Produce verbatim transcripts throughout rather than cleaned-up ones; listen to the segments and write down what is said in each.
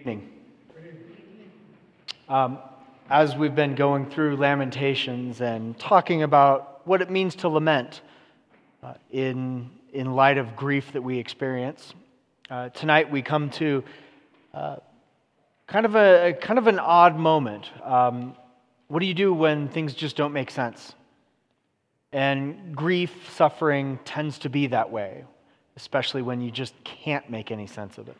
evening. Um, as we've been going through Lamentations and talking about what it means to lament uh, in, in light of grief that we experience, uh, tonight we come to uh, kind of a kind of an odd moment. Um, what do you do when things just don't make sense? And grief, suffering tends to be that way, especially when you just can't make any sense of it.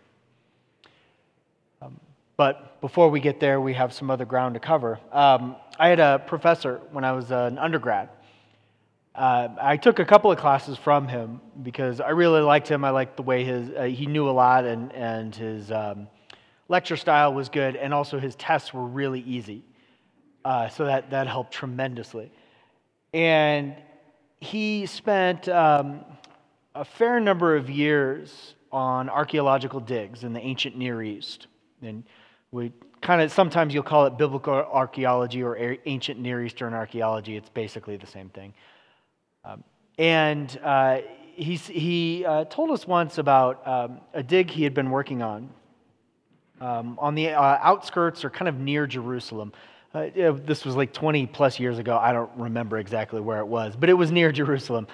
Um, but before we get there, we have some other ground to cover. Um, I had a professor when I was an undergrad. Uh, I took a couple of classes from him because I really liked him. I liked the way his uh, he knew a lot, and and his um, lecture style was good, and also his tests were really easy. Uh, so that that helped tremendously. And he spent um, a fair number of years on archaeological digs in the ancient Near East. And we kind of, sometimes you'll call it biblical archaeology or ancient Near Eastern archaeology. It's basically the same thing. Um, and uh, he, he uh, told us once about um, a dig he had been working on, um, on the uh, outskirts or kind of near Jerusalem. Uh, you know, this was like twenty plus years ago. I don't remember exactly where it was, but it was near Jerusalem.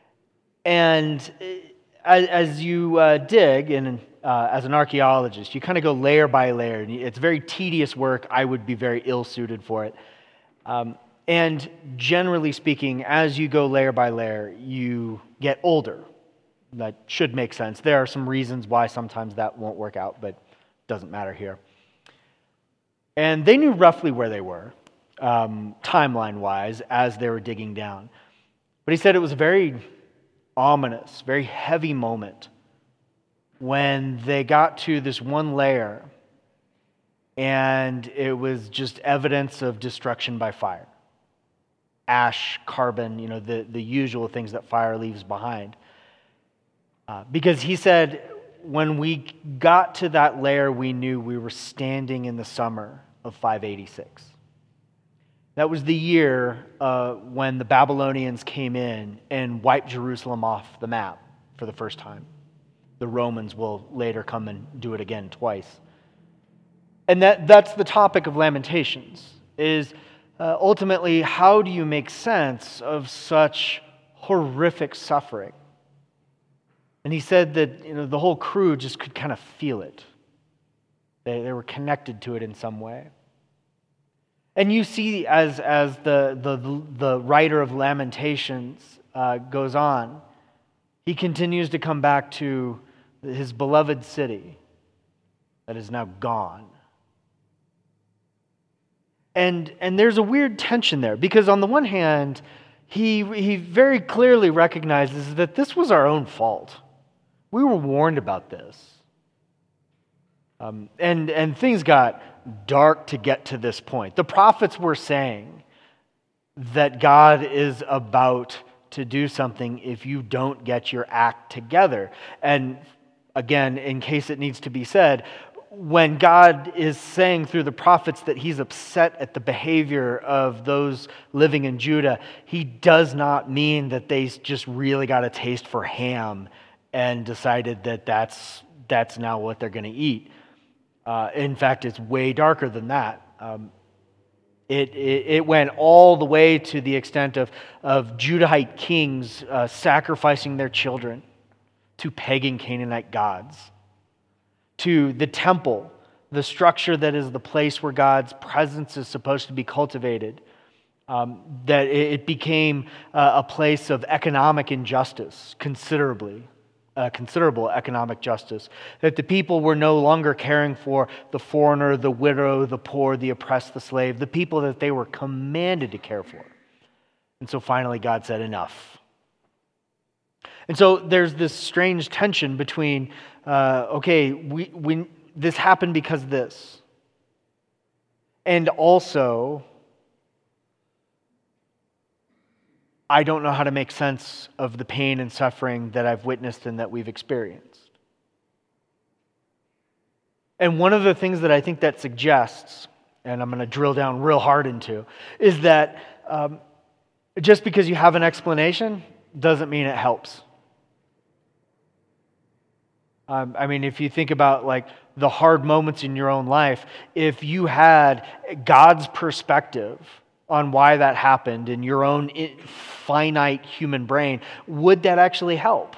And as, as you uh, dig, and uh, as an archaeologist, you kind of go layer by layer. It's very tedious work. I would be very ill-suited for it. Um, and generally speaking, as you go layer by layer, you get older. That should make sense. There are some reasons why sometimes that won't work out, but it doesn't matter here. And they knew roughly where they were, um, timeline-wise, as they were digging down. But he said it was a very ominous, very heavy moment when they got to this one layer, and it was just evidence of destruction by fire. Ash, carbon, you know, the, the usual things that fire leaves behind. Uh, because he said, when we got to that layer, we knew we were standing in the summer of five eighty-six. That was the year uh, when the Babylonians came in and wiped Jerusalem off the map for the first time. The Romans will later come and do it again twice. And that, that's the topic of Lamentations, is uh, ultimately, how do you make sense of such horrific suffering? And he said that, you know, the whole crew just could kind of feel it. They, they were connected to it in some way. And you see, as, as the, the, the writer of Lamentations uh, goes on, he continues to come back to his beloved city that is now gone. And, and there's a weird tension there, because on the one hand, he, he very clearly recognizes that this was our own fault. We were warned about this. Um, and, and things got dark to get to this point. The prophets were saying that God is about to do something if you don't get your act together. And again, in case it needs to be said, when God is saying through the prophets that he's upset at the behavior of those living in Judah, he does not mean that they just really got a taste for ham and decided that that's, that's now what they're going to eat. Uh, in fact, it's way darker than that. Um, it, it, it went all the way to the extent of, of Judahite kings uh, sacrificing their children to pagan Canaanite gods, to the temple, the structure that is the place where God's presence is supposed to be cultivated, um, that it, it became uh, a place of economic injustice, considerably. Uh, considerable economic justice, that the people were no longer caring for the foreigner, the widow, the poor, the oppressed, the slave, the people that they were commanded to care for. And so finally God said, enough. And so there's this strange tension between, uh, okay, we, we, this happened because of this. And also, I don't know how to make sense of the pain and suffering that I've witnessed and that we've experienced. And one of the things that I think that suggests, and I'm going to drill down real hard into, is that um, just because you have an explanation doesn't mean it helps. Um, I mean, if you think about like the hard moments in your own life, if you had God's perspective on why that happened in your own finite human brain, would that actually help?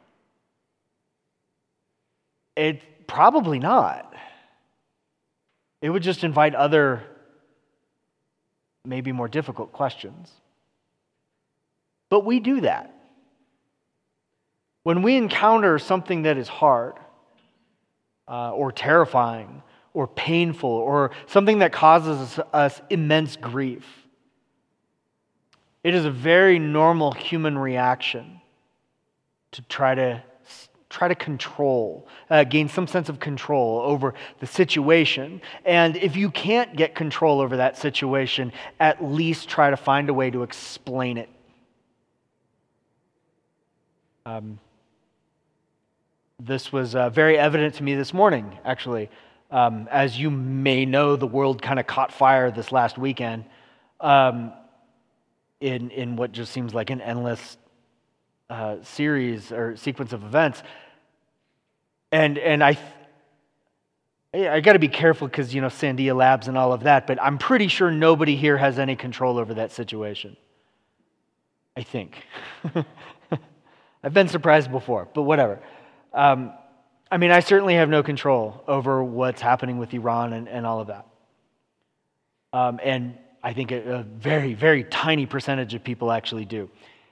It probably not. It would just invite other, maybe more difficult questions. But we do that. When we encounter something that is hard, uh, or terrifying, or painful, or something that causes us immense grief, it is a very normal human reaction to try to try to control, uh, gain some sense of control over the situation. And if you can't get control over that situation, at least try to find a way to explain it. Um, this was uh, very evident to me this morning, actually. Um, as you may know, the world kind of caught fire this last weekend um, in, in what just seems like an endless uh, series or sequence of events. And and I I got to be careful because, you know, Sandia Labs and all of that, but I'm pretty sure nobody here has any control over that situation. I think. I've been surprised before, but whatever. Um, I mean, I certainly have no control over what's happening with Iran and, and all of that. Um, and I think a, a very, very tiny percentage of people actually do.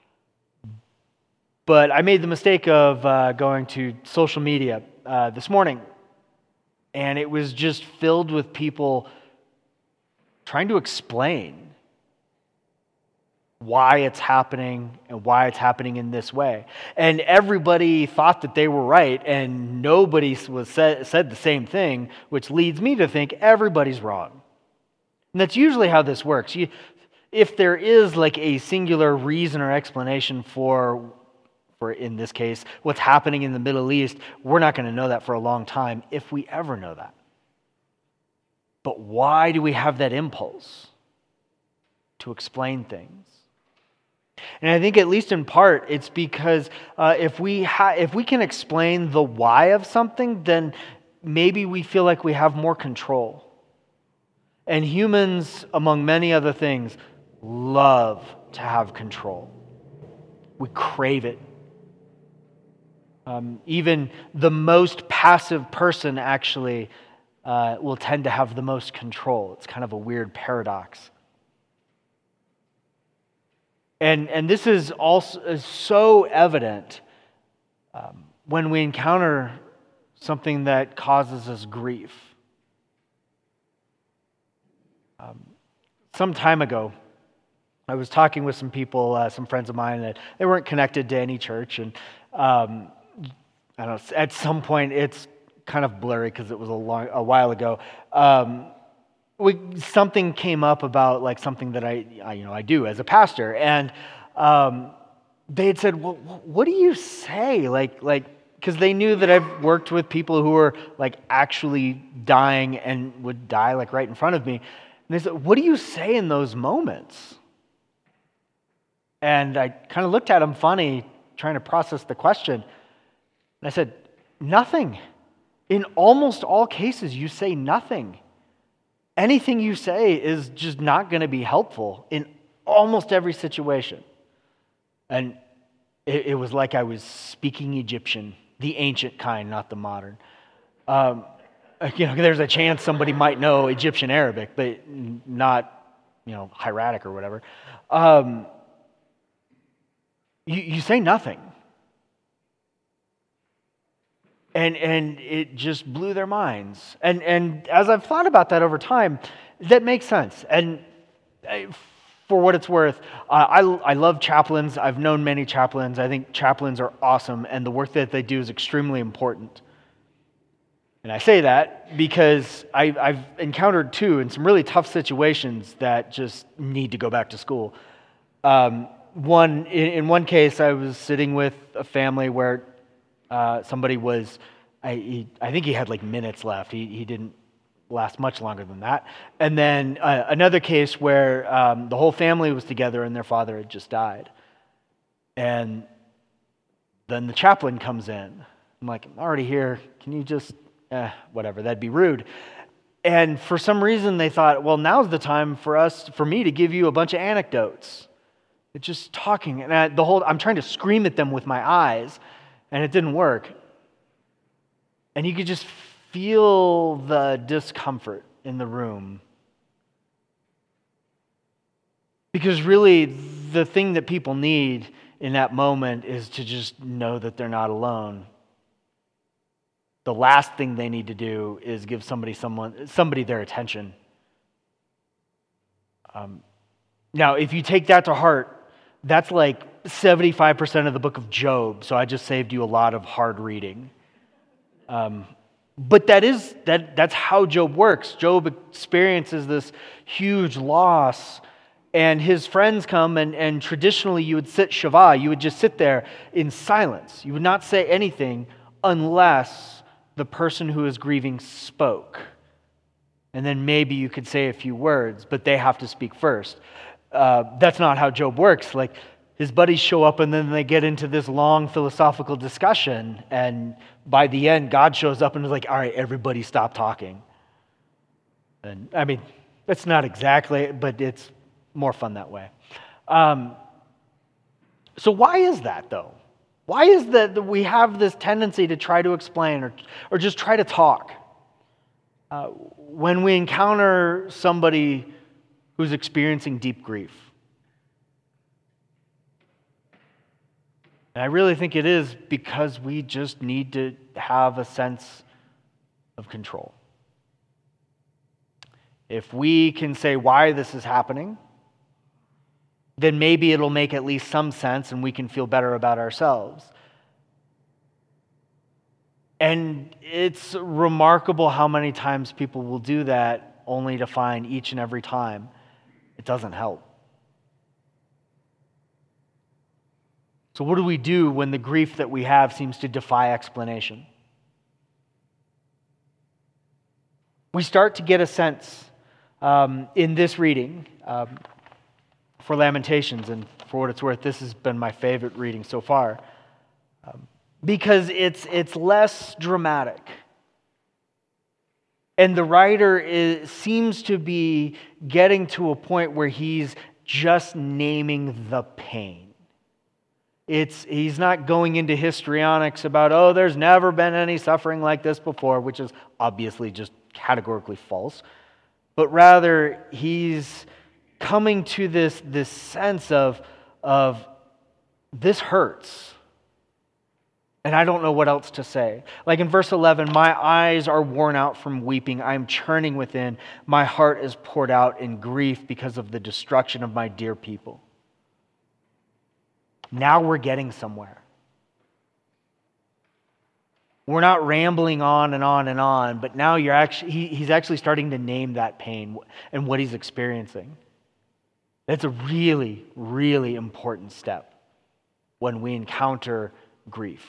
But I made the mistake of uh, going to social media uh, this morning, and it was just filled with people trying to explain why it's happening and why it's happening in this way. And everybody thought that they were right, and nobody was said, said the same thing, which leads me to think everybody's wrong. And that's usually how this works. You, if there is like a singular reason or explanation for For in this case, what's happening in the Middle East, we're not going to know that for a long time, if we ever know that. But why do we have that impulse to explain things? And I think at least in part, it's because uh, if we ha- if we can explain the why of something, then maybe we feel like we have more control. And humans, among many other things, love to have control. We crave it. Um, even the most passive person actually uh, will tend to have the most control. It's kind of a weird paradox. And, and this is also is so evident um, when we encounter something that causes us grief. Um, some time ago, I was talking with some people, uh, some friends of mine, that they weren't connected to any church, and um, I don't know, at some point, it's kind of blurry because it was a long, a while ago. Um, we, something came up about like something that I, I, you know, I do as a pastor, and um, they had said, "Well, what do you say?" Like, like, because they knew that I've worked with people who were like actually dying and would die like right in front of me, and they said, "What do you say in those moments?" And I kind of looked at them funny, trying to process the question. And I said, nothing. In almost all cases, you say nothing. Anything you say is just not going to be helpful in almost every situation. And it, it was like I was speaking Egyptian, the ancient kind, not the modern. Um, you know, there's a chance somebody might know Egyptian Arabic, but not, you know, hieratic or whatever. Um, you, you say nothing. And and it just blew their minds. And and as I've thought about that over time, that makes sense. And for what it's worth, uh, I, I love chaplains. I've known many chaplains. I think chaplains are awesome, and the work that they do is extremely important. And I say that because I, I've encountered, too, in some really tough situations that just need to go back to school. Um, one in, in one case, I was sitting with a family where Uh, somebody was, I, he, I think he had like minutes left. He, he didn't last much longer than that. And then uh, another case where um, the whole family was together and their father had just died. And then the chaplain comes in. I'm like, I'm already here. Can you just, eh, whatever, that'd be rude. And for some reason they thought, well, now's the time for us, for me to give you a bunch of anecdotes. It's just talking. And I, the whole, I'm trying to scream at them with my eyes, and it didn't work. And you could just feel the discomfort in the room. Because really, the thing that people need in that moment is to just know that they're not alone. The last thing they need to do is give somebody someone somebody their attention. Um, now, if you take that to heart, that's like seventy-five percent of the book of Job, so I just saved you a lot of hard reading. Um, but that is that that's how Job works. Job experiences this huge loss, and his friends come, and, and traditionally you would sit Shavah, you would just sit there in silence. You would not say anything unless the person who is grieving spoke. And then maybe you could say a few words, but they have to speak first. Uh, that's not how Job works. Like, his buddies show up and then they get into this long philosophical discussion, and by the end, God shows up and is like, all right, everybody stop talking. And I mean, that's not exactly, but it's more fun that way. Um, so why is that, though? Why is that that we have this tendency to try to explain or, or just try to talk? Uh, when we encounter somebody who's experiencing deep grief. And I really think it is because we just need to have a sense of control. If we can say why this is happening, then maybe it'll make at least some sense and we can feel better about ourselves. And it's remarkable how many times people will do that only to find each and every time it doesn't help. So what do we do when the grief that we have seems to defy explanation? We start to get a sense um, in this reading um, for Lamentations, and for what it's worth, this has been my favorite reading so far, um, because it's it's less dramatic. And the writer is, seems to be getting to a point where he's just naming the pain. It's he's not going into histrionics about, oh, there's never been any suffering like this before, which is obviously just categorically false. But rather, he's coming to this, this sense of, of this hurts. And I don't know what else to say. Like in verse eleven, my eyes are worn out from weeping. I am churning within. My heart is poured out in grief because of the destruction of my dear people. Now we're getting somewhere. We're not rambling on and on and on, but now you're actually he, he's actually starting to name that pain and what he's experiencing. That's a really, really important step when we encounter grief.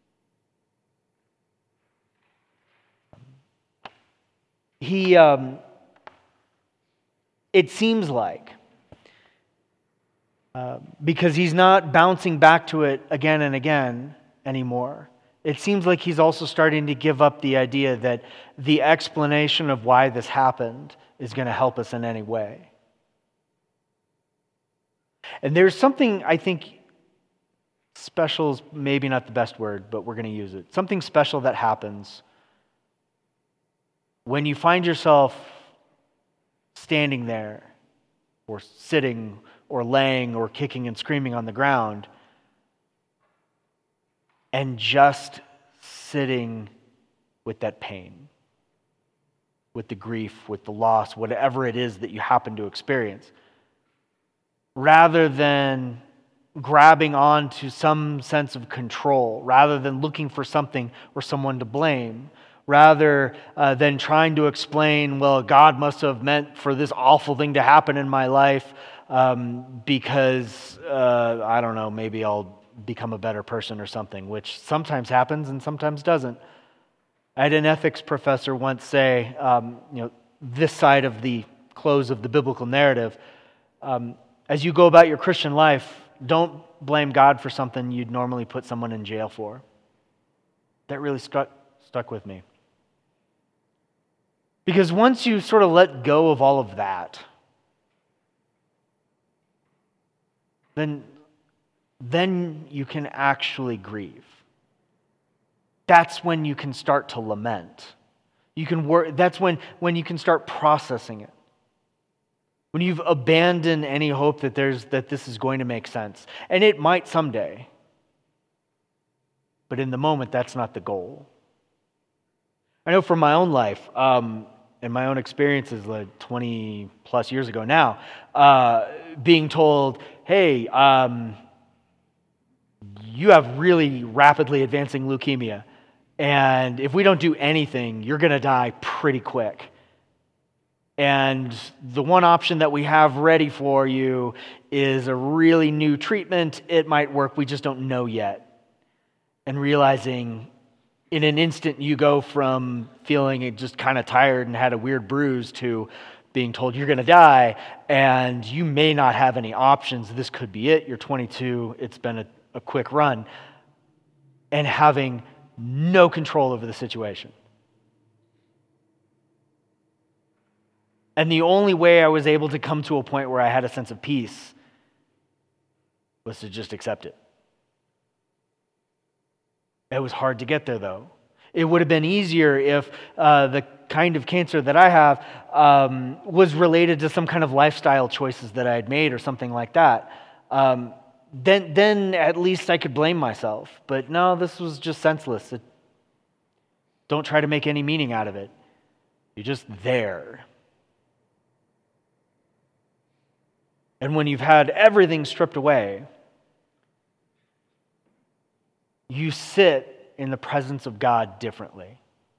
He, um, it seems like, uh, because he's not bouncing back to it again and again anymore, it seems like he's also starting to give up the idea that the explanation of why this happened is going to help us in any way. And there's something, I think, special is maybe not the best word, but we're going to use it. Something special that happens when you find yourself standing there, or sitting, or laying, or kicking and screaming on the ground, and just sitting with that pain, with the grief, with the loss, whatever it is that you happen to experience, rather than grabbing on to some sense of control, rather than looking for something or someone to blame, rather uh, than trying to explain, well, God must have meant for this awful thing to happen in my life um, because, uh, I don't know, maybe I'll become a better person or something, which sometimes happens and sometimes doesn't. I had an ethics professor once say, um, you know, this side of the close of the biblical narrative, um, as you go about your Christian life, don't blame God for something you'd normally put someone in jail for. that really stuck, stuck with me. Because once you sort of let go of all of that, then, then you can actually grieve. That's when you can start to lament. You can work, that's when, when you can start processing it. When you've abandoned any hope that there's that this is going to make sense. And it might someday. But in the moment, that's not the goal. I know from my own life, um, and my own experiences like twenty plus years ago now, uh, being told, hey, um, you have really rapidly advancing leukemia. And if we don't do anything, you're going to die pretty quick. And the one option that we have ready for you is a really new treatment. It might work, we just don't know yet. And realizing in an instant you go from feeling just kind of tired and had a weird bruise to being told you're going to die and you may not have any options. This could be it. You're twenty-two. It's been a, a quick run. And having no control over the situation. And the only way I was able to come to a point where I had a sense of peace was to just accept it. It was hard to get there, though. It would have been easier if uh, the kind of cancer that I have um, was related to some kind of lifestyle choices that I had made or something like that. Um, then, then at least I could blame myself. But no, this was just senseless. It, don't try to make any meaning out of it. You're just there. And when you've had everything stripped away, you sit in the presence of God differently.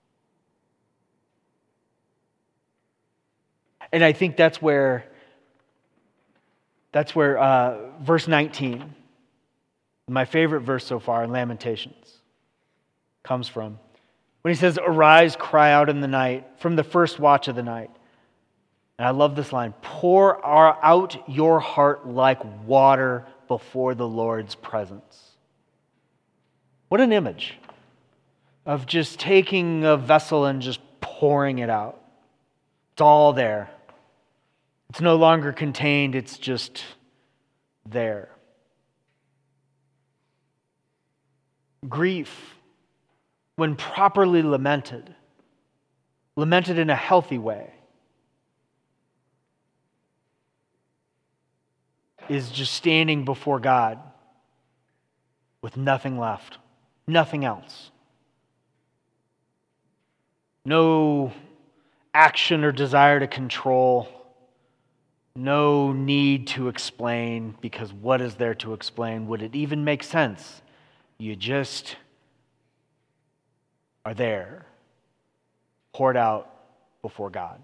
And I think that's where that's where uh, verse nineteen, my favorite verse so far in Lamentations, comes from. When he says, "Arise, cry out in the night, from the first watch of the night." And I love this line, "Pour out your heart like water before the Lord's presence." What an image of just taking a vessel and just pouring it out. It's all there. It's no longer contained, it's just there. Grief, when properly lamented, lamented in a healthy way, is just standing before God with nothing left, nothing else. No action or desire to control, no need to explain, because what is there to explain? Would it even make sense? You just are there, poured out before God.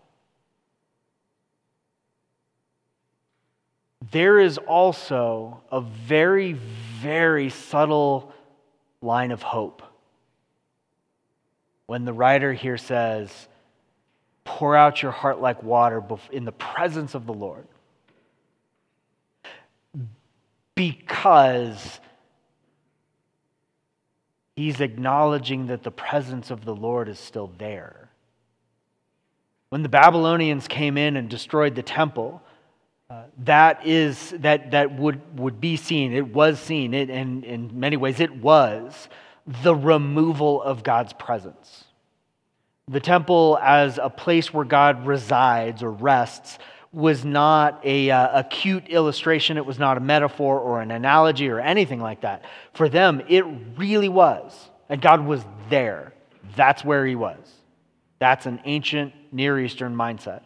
There is also a very, very subtle line of hope when the writer here says, "Pour out your heart like water in the presence of the Lord." Because he's acknowledging that the presence of the Lord is still there. When the Babylonians came in and destroyed the temple, Uh, that is that that would would be seen. It was seen. It, and in many ways, it was the removal of God's presence. The temple, as a place where God resides or rests, was not a uh, a cute illustration. It was not a metaphor or an analogy or anything like that. For them, it really was, and God was there. That's where He was. That's an ancient Near Eastern mindset.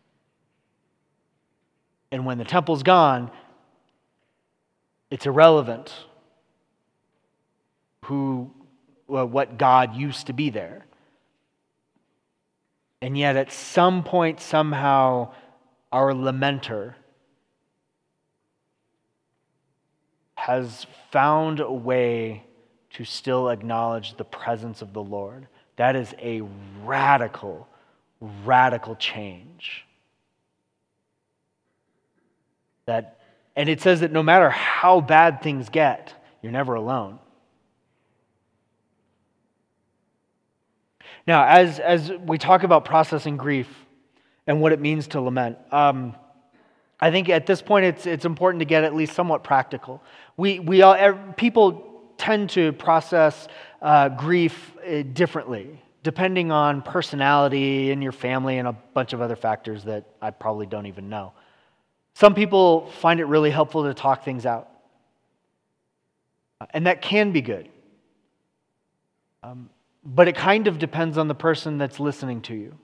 And when the temple's gone, it's irrelevant who, well, what God used to be there. And yet at some point, somehow, our lamenter has found a way to still acknowledge the presence of the Lord. That is a radical, radical change. That, and it says that no matter how bad things get, you're never alone. Now, as, as we talk about processing grief and what it means to lament, um, I think at this point it's it's important to get at least somewhat practical. We we all ev- people tend to process uh, grief uh, differently, depending on personality and your family and a bunch of other factors that I probably don't even know. Some people find it really helpful to talk things out, and that can be good. Um, but it kind of depends on the person that's listening to you.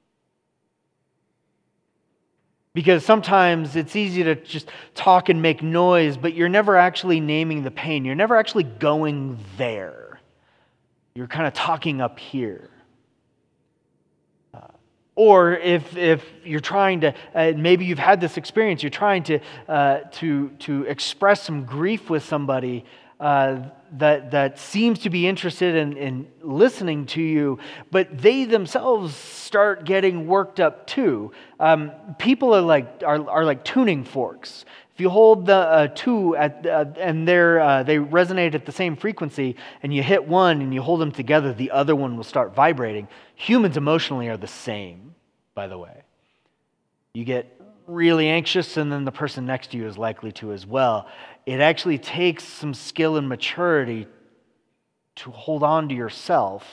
Because sometimes it's easy to just talk and make noise, but you're never actually naming the pain. You're never actually going there. You're kind of talking up here. Uh, or if if you're trying to, uh, maybe you've had this experience, you're trying to uh, to to express some grief with somebody uh, that that seems to be interested in, in listening to you, but they themselves start getting worked up too. Um, people are like are, are like tuning forks. If you hold the uh, two at uh, and they're uh, they resonate at the same frequency, and you hit one and you hold them together, the other one will start vibrating. Humans emotionally are the same, by the way. You get really anxious, and then the person next to you is likely to as well. It actually takes some skill and maturity to hold on to yourself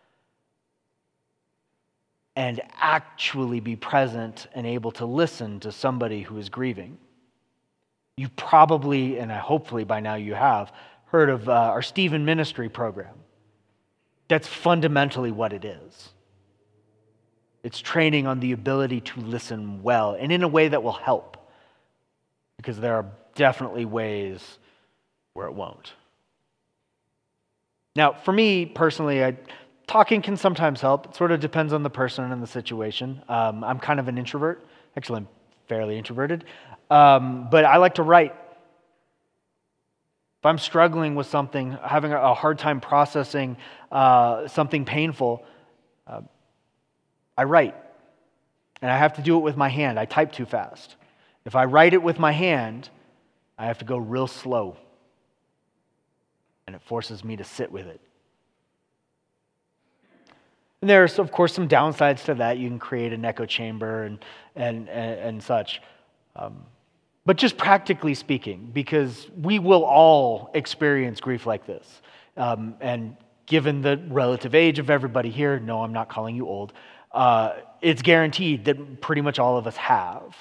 and actually be present and able to listen to somebody who is grieving. You've probably, and hopefully by now you have, heard of uh, our Stephen Ministry program. That's fundamentally what it is. It's training on the ability to listen well and in a way that will help, because there are definitely ways where it won't. Now, for me personally, I, talking can sometimes help. It sort of depends on the person and the situation. Um, I'm kind of an introvert. Actually, I'm fairly introverted. Um, but I like to write. If I'm struggling with something, having a hard time processing uh, something painful, uh, I write. And I have to do it with my hand. I type too fast. If I write it with my hand, I have to go real slow. And it forces me to sit with it. And there's, of course, some downsides to that. You can create an echo chamber and and and, and such. Um, but just practically speaking, because we will all experience grief like this. Um, and given the relative age of everybody here, no, I'm not calling you old, uh, it's guaranteed that pretty much all of us have.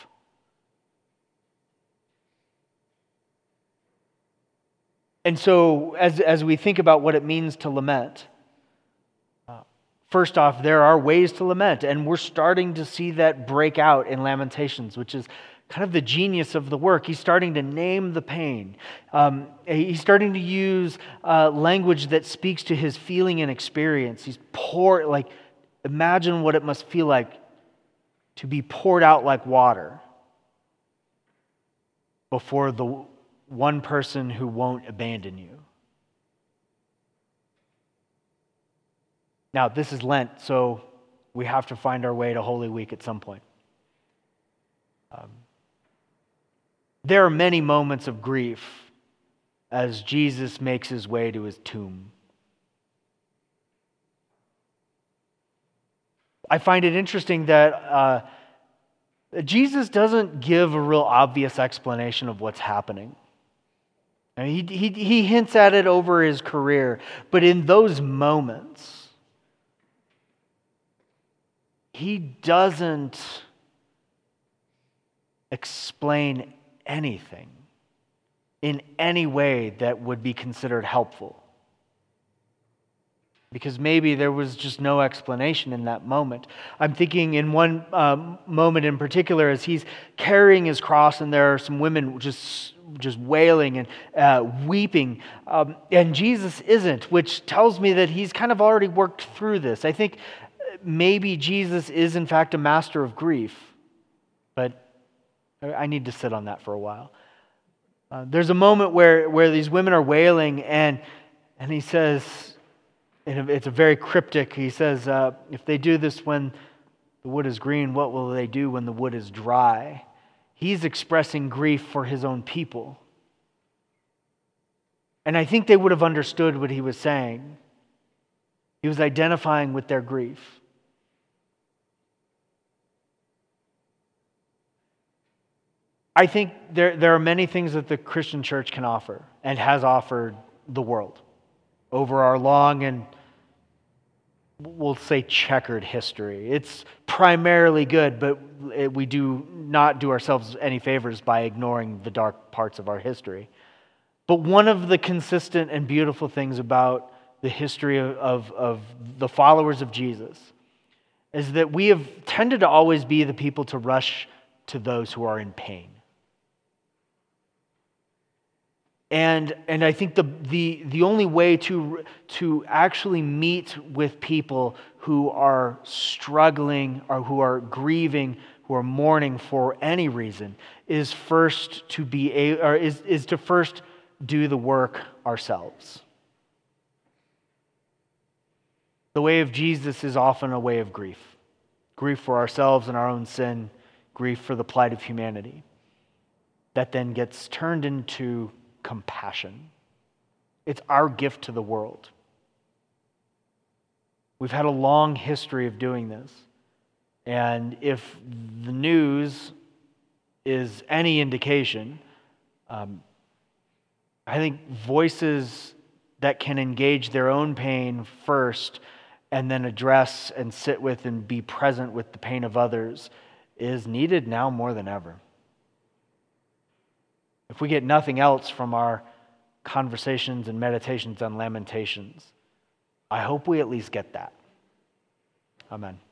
And so as, as we think about what it means to lament, uh, first off, there are ways to lament, and we're starting to see that break out in Lamentations, which is kind of the genius of the work. He's starting to name the pain. Um, he's starting to use uh, language that speaks to his feeling and experience. He's pour like, imagine what it must feel like to be poured out like water before the one person who won't abandon you. Now, this is Lent, so we have to find our way to Holy Week at some point. Um, there are many moments of grief as Jesus makes his way to his tomb. I find it interesting that uh, Jesus doesn't give a real obvious explanation of what's happening. I mean, he, he, he hints at it over his career, but in those moments, he doesn't explain anything in any way that would be considered helpful. Because maybe there was just no explanation in that moment. I'm thinking in one um, moment in particular, as he's carrying his cross, and there are some women just just wailing and uh, weeping, um, and Jesus isn't, which tells me that he's kind of already worked through this. I think maybe Jesus is in fact a master of grief, but I need to sit on that for a while. Uh, there's a moment where, where these women are wailing, and and he says, and it's a very cryptic, he says, uh, if they do this when the wood is green, what will they do when the wood is dry? He's expressing grief for his own people. And I think they would have understood what he was saying. He was identifying with their grief. I think there, there are many things that the Christian church can offer and has offered the world over our long and, we'll say, checkered history. It's primarily good, but it, we do not do ourselves any favors by ignoring the dark parts of our history. But one of the consistent and beautiful things about the history of, of, of the followers of Jesus is that we have tended to always be the people to rush to those who are in pain. And, and I think the, the, the only way to, to actually meet with people who are struggling or who are grieving, who are mourning for any reason, is first to be a, or is, is to first do the work ourselves. The way of Jesus is often a way of grief. Grief for ourselves and our own sin, grief for the plight of humanity. That then gets turned into compassion. It's our gift to the world. We've had a long history of doing this. And if the news is any indication, um, I think voices that can engage their own pain first and then address and sit with and be present with the pain of others is needed now more than ever. If we get nothing else from our conversations and meditations on Lamentations, I hope we at least get that. Amen.